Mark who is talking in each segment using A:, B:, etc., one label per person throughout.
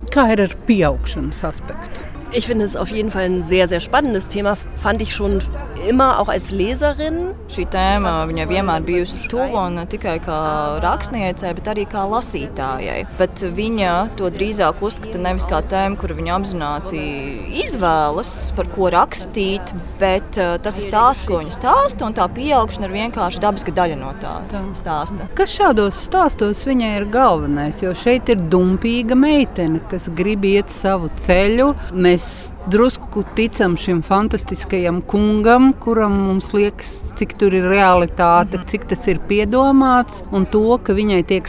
A: Kā ir ar pieaugšanas aspektu?
B: Ich finde es auf jeden Fall ein sehr, sehr spannendes Thema. Fand ich schon immer, auch als Leserin.
C: Šī tēma viņai vienmēr bijusi tuva un ne tikai kā rakstniecei, bet arī kā lasītājai. Bet viņa to drīzāk uzskata nevis kā tēmu, kuru viņa apzināti izvēlas, par ko rakstīt, bet tas ir stāsts, ko viņa stāsta, un tā pieaugšana ir vienkārši dabiska daļa no tā stāsta.
A: Kas šādos stāstos viņai ir galvenais? Jo šeit ir dumpīga meitene, kas grib iet savu ceļu. Mēs drusku ticam šim fantastiskajam kungam, kuram mums liekas, cik tur ir realitāte, cik tas ir piedomāts, un to, ka viņai tiek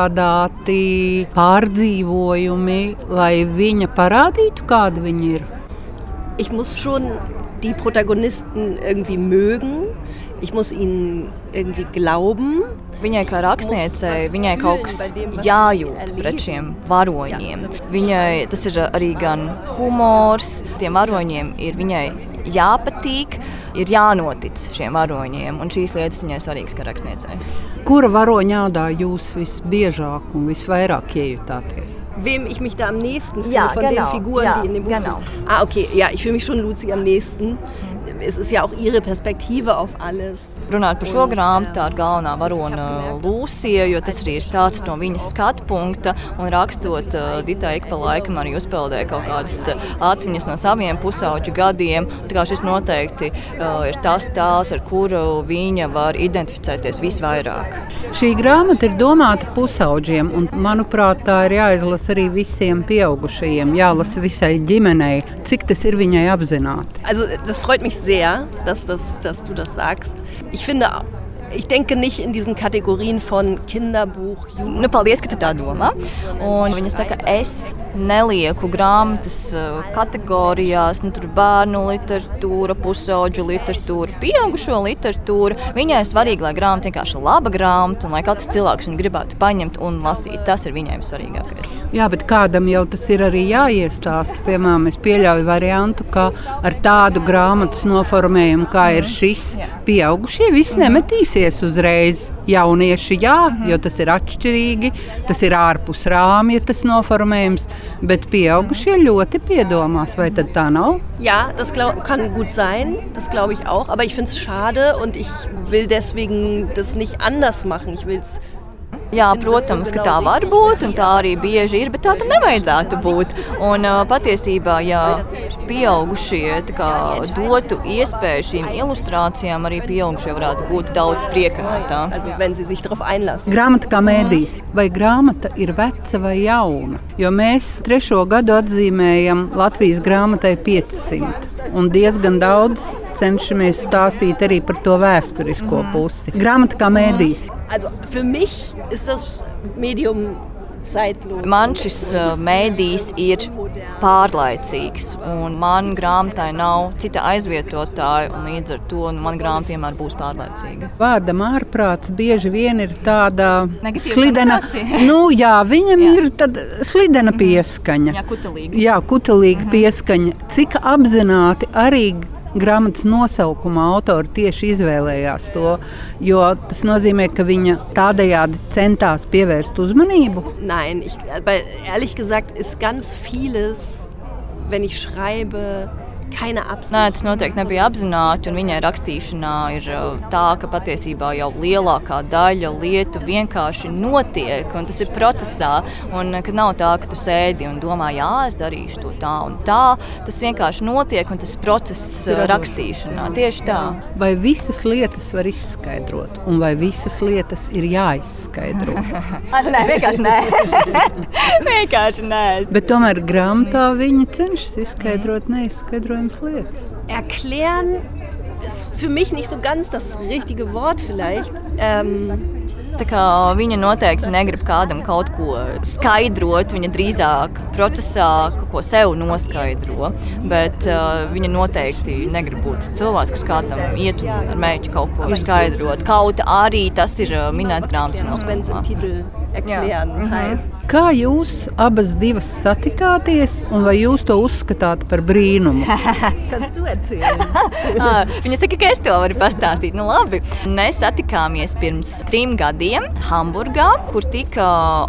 A: sagādāti pārdzīvojumi, lai viņa parādītu, kāda viņa ir.
B: Ich muss schon die Protagonisten irgendwie mögen. Ich muss ihnen irgendwie glauben.
C: Viņai kā rakstniecei, viņai kaut kas jājūt pret šiem varoņiem. Viņai tas ir arī gan humors, tiem varoņiem ir viņai jāpatīk, ir jānotic šiem varoņiem, un šīs lietas viņai svarīgas kā rakstniecei.
A: Kura varoņa ādā jūs visbiežāk un visvairāk iejutāties?
B: Wem ich mich da am nächsten fühle von den Figuren, die in dem Buch sind. Okay, ja, ich fühle mich schon Lucy am nächsten. Es ist ja auch ihre Perspektive auf alles.
C: Runāt par šo grāmatu, tā ir galvenā varona Lūsija, jo tas arī ir stāsts no viņas skatu punkta, un rakstot Ditai ik pa laikam arī uzpeldēja kaut kādas atmiņas no saviem pusauģu gadiem. Tā kā šis noteikti ir tas tēls, ar kuru viņa var identificēties visvairāk.
A: Šī grāmata ir domāta pusauģiem, un manuprāt, tā ir jāizlasa arī visiem pieaugušajiem, jālasa visai ģimenei. Cik tas ir viņai apzināti?
B: Also, das freut mich sehr, dass du das sagst. Ich denke nicht in diesen Kategorien von Kinderbuch,
C: Nu, paldies, ka tu tā domā. Un viņa saka, es nelieku grāmatas kategorijās, tur bērnu literatūra, pusauģu literatūra, pieaugušo literatūra. Viņai ir svarīgi, lai grāmata vienkārši laba grāmata un lai katrs cilvēks viņu gribētu paņemt un lasīt. Tas ir viņai svarīgākais.
A: Jā, bet kādam jau tas ir arī jāiestāsta. Piemēram, es pieļauju variantu, ka ar tādu grāmatas noformējumu, kā ir šis, pieaugušie visi nemetīsies uzreiz. Jaunieši jā, jo tas ir atšķirīgi, tas ir ārpus rāmja tas noformējums, bet pieaugušie ļoti piedomās, vai tad tā nav?
B: Ja, das kann gut sein, das glaube ich auch, aber ich finde es schade und ich will deswegen das nicht anders machen. Ich will's
C: Jā, protams, ka tā var būt, un tā arī bieži ir, bet tā tam nevajadzētu būt. Un patiesībā, ja pieaugušie dotu iespēju šīm ilustrācijām, arī pieaugušie varētu gūt daudz prieka no tā.
A: Grāmata kā mēdījis. Vai grāmata ir veca vai jauna? Jo mēs 3. gadu atzīmējam Latvijas grāmatai 500. Un diezgan daudz cenšamies stāstīt arī par to vēsturisko pusi. Grāmata kā mēdījis.
B: Also, für mich ist das Medium zeitlos.
C: Man šis mēdījis ir pārlaicīgs, un man grāmatai nav cita aizvietotāja, un līdz ar to man grāmata vienmēr būs pārlaicīga.
A: Vārdam ārprāts bieži vien ir tāda slidena. Viņam ir tāda slidena pieskaņa. Jā, kutelīga pieskaņa. Cik apzināti arī grāmatas nosaukumā autori tieši izvēlējās to, jo tas nozīmē, ka viņa tādējādi centās pievērst uzmanību?
B: Nein, ehrlich gesagt ist ganz vieles, wenn ich schreibe, keine Absicht.
C: Nē, tas noteikti nebija apzināti, un viņai rakstīšanā ir tā, ka patiesībā jau lielākā daļa lietu vienkārši notiek, un tas ir procesā, un kad nav tā, ka tu sēdi un domā, jā, es darīšu to tā un tā, tas vienkārši notiek, un tas ir process rakstīšanā, tieši tā.
A: Vai visas lietas var izskaidrot, un vai visas lietas ir jāizskaidro?
C: Nē, vienkārši nē. Vienkārši nē.
A: Bet tomēr grāmatā viņa cenšas izskaidrot neizskaidrojumus lietas.
B: Erklären ist für mich nicht so ganz das richtige Wort vielleicht.
C: Tā kā viņa noteikti negrib kādam kaut ko skaidrot, viņa drīzāk procesā kaut ko sev noskaidro, bet viņa noteikti negrib būt cilvēks, kas kādam iet ar mērķi kaut ko skaidrot. Kaut arī tas ir minēts grāmatas nosaukumā.
B: erklären heißt.
A: Kā jūs abas divas satikāties un vai jūs to uzskatāt par brīnumu?
B: Kannst du erzählen?
C: Viņa saka, ka es to varu pastāstīt. Nu labi. Mēs satikāmies pirms 3 gadiem Hamburgā, kur tika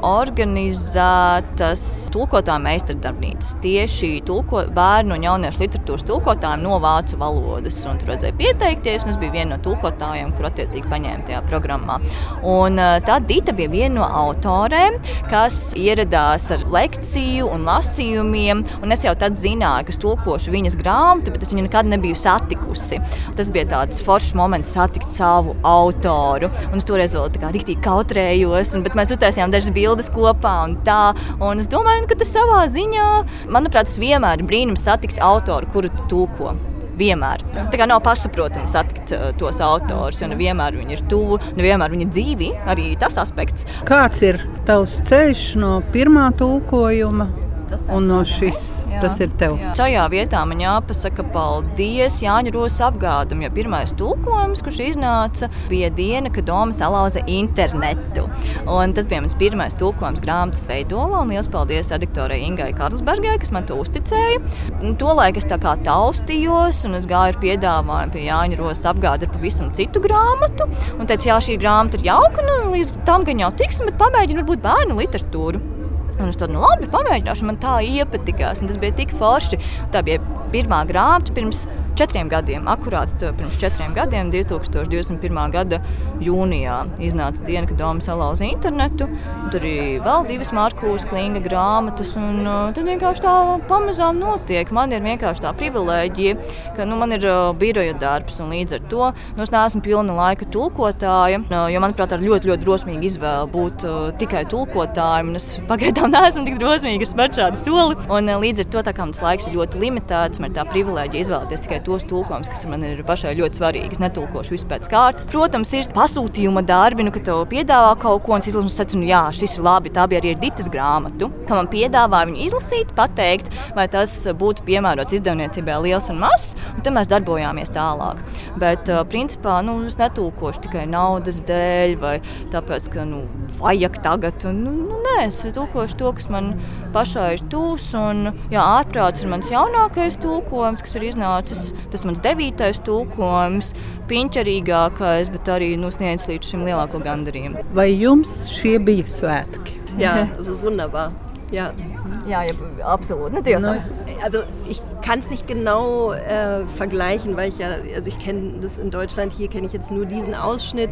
C: organizētas tulkotāju meistardarbnīcas. Tieši bērnu un jauniešu literatūras tulkotājiem no vācu valodas. Un tur vajadzēja pieteikties, un es biju viena no tulkotājiem, kur attiecīgi paņēma tajā programmā. Un tad Dita bija viena no autorēm, kas ieradās ar lekciju un lasījumiem, un es jau tad zināju, ka es tulkošu viņas grāmatu, bet es viņu nekad nebiju satikusi. Tas bija tāds foršs moments satikt savu autoru, un es toreiz vēl tā kā riktīgi kautrējos, bet mēs uztaisījām dažas bildes kopā un tā, un es domāju, ka tas savā ziņā, manuprāt, tas vienmēr ir brīnums satikt autoru, kuru tu tulko. Vienmēr. Tā kā nav pašsaprotami satikt tos autors, jo nevienmēr viņi ir tuvu, nevienmēr viņi ir dzīvi, arī tas aspekts.
A: Kāds ir tavs ceļš no pirmā tulkojuma un no šis? Tas ir tev.
C: Šajā vietā man jāpasaka paldies Jāņa Rosas apgādam, jo pirmais tulkojums, kurš iznāca, bija diena, kad Doma salauza internetu. Un tas bija mans pirmais tulkojums grāmatas veidolā, un liels paldies redaktorei Ingai Karlsbergai, kas man to uzticēja. Tolaik es tā kā taustījos, un es gāju ar piedāvājumu pie Jāņa Rosas apgāda ar pavisam citu grāmatu, un teicu, jā, šī grāmata ir jauka, līdz tam gan jau tiksim, bet pamēģinu varbūt bērnu literatūru. Un es tādu, labi, pamēģināšu, man tā iepatikās, un tas bija tik forši. Tā bija pirmā grāmata pirms 4 gadiem, akurāt pirms 4 gadiem, 2021. gada jūnijā iznāca diena, kad Doma salauza internetu. Tur arī vēl 2 Markūs Klinga grāmatas, un tad vienkārši tā pamazām notiek. Man ir vienkārši tā privilēģija, ka man ir biroja darbs, un līdz ar to es neesmu pilna laika tulkotāja, jo, manuprāt, ar ļoti drosmīgi izvēle būt tikai tulkotājiem, un es pagaidām neesmu tik drosmīgi spērt šādu soli. Un līdz ar to, tā kā mans laiks ir ļoti limitēts, man ir tā privilēģija izvēlēties tikai tos tulkojumus, kas man ir pašai ļoti svarīgi. Es netulkošu visu pēc kārtas. Protams, ir pasūtījuma darbi, ka tev piedāvā kaut ko, un es izlasu un sacu, jā, šis ir labi, tā bija arī ar Ditas grāmatu, ka man piedāvāja viņu izlasīt, pateikt, vai tas būtu piemērots izdevniecībai liels un mazs, un tad mēs darbojāmies tālāk. Bet, principā, es netulkošu tikai naudas dēļ, vai tāpēc, ka, vajag tagad, nē, es tulkošu to, kas man pašai ir tūs, un, ārprāts ir mans jaunākais tulkojums, kas ir iznācis. Tas mans 9. tulkojums, piņķerīgākais, bet arī sniedz līdz šim lielāko gandarījumu.
A: Vai jums šie bija svētki?
B: Ja, das ist wunderbar. Ja.
C: Ja, absolut.
B: Also ich kann es nicht genau vergleichen, weil ich kenne das in Deutschland, hier kenne ich jetzt nur diesen Ausschnitt.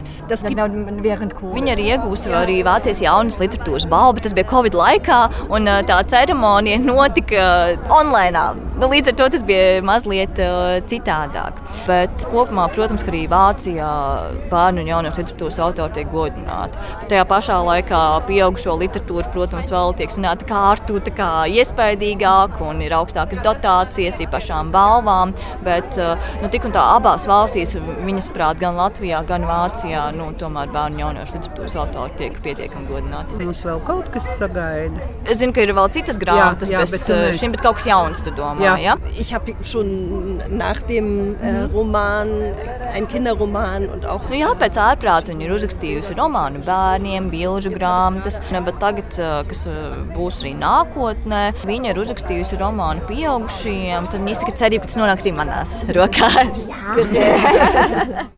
C: Viņa arī iegūsa arī Vācijas jaunas literatūras balvu, bet tas bija Covid laikā, un tā ceremonija notika online. Līdz ar to tas bija mazliet citādāk. Bet kopumā, protams, ka arī Vācijā bērnu un jauniešu literatūras autori tiek godināti. Bet tajā pašā laikā pieaugušo literatūra, protams, vēl tiek zināta kārtu, tā kā iespaidīgāk, un ir augstākas dotācijas arī pašām balvām, bet tik un tā abās valstīs, viņas prāt, gan Latvijā, gan Vācijā, tomēr bērnu jauniešu literatūras autori tiek pietiekami godināti.
A: Mums vēl kaut kas sagaida?
C: Es zinu, ka ir vēl citas grāmatas, bet kaut kas jauns, tu domā, ja?
B: Ich habe schon nach dem Roman, ein Kinderroman und auch...
C: Jā, pēc ārprāta viņa ir uzrakstījusi romānu bērniem, bilžu grāmatas, bet tagad, kas būs arī nākotnē, viņa ir uzrakstījusi romānu pieaugušajiem, tad izsaka cerība, ka tas nonāks arī manās rokās. Jā.